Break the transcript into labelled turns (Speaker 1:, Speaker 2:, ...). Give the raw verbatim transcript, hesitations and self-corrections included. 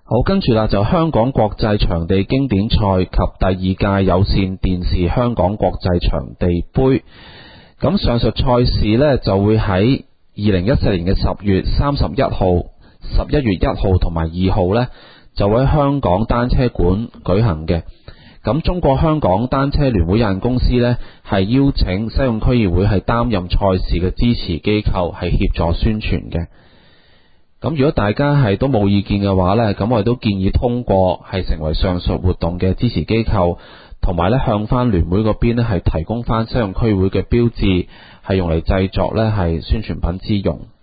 Speaker 1: 好，跟住啦，就香港國際場地經典賽及第二屆有線電視香港國際場地杯。咁上述賽事呢，就會喺二零一四年嘅十月三十一號、十一月一號同埋二號呢，就會喺香港單車館舉行嘅。咁中國香港單車聯會有限公司呢，係邀請西貢區議會係擔任賽事嘅支持機構，係協助宣傳嘅。咁如果大家係都冇意見嘅話呢，咁我哋都建議通過係成為上述活動嘅支持機構，同埋呢向翻聯會嗰邊呢係提供翻西貢區會嘅標誌，係用嚟製作呢係宣傳品之用。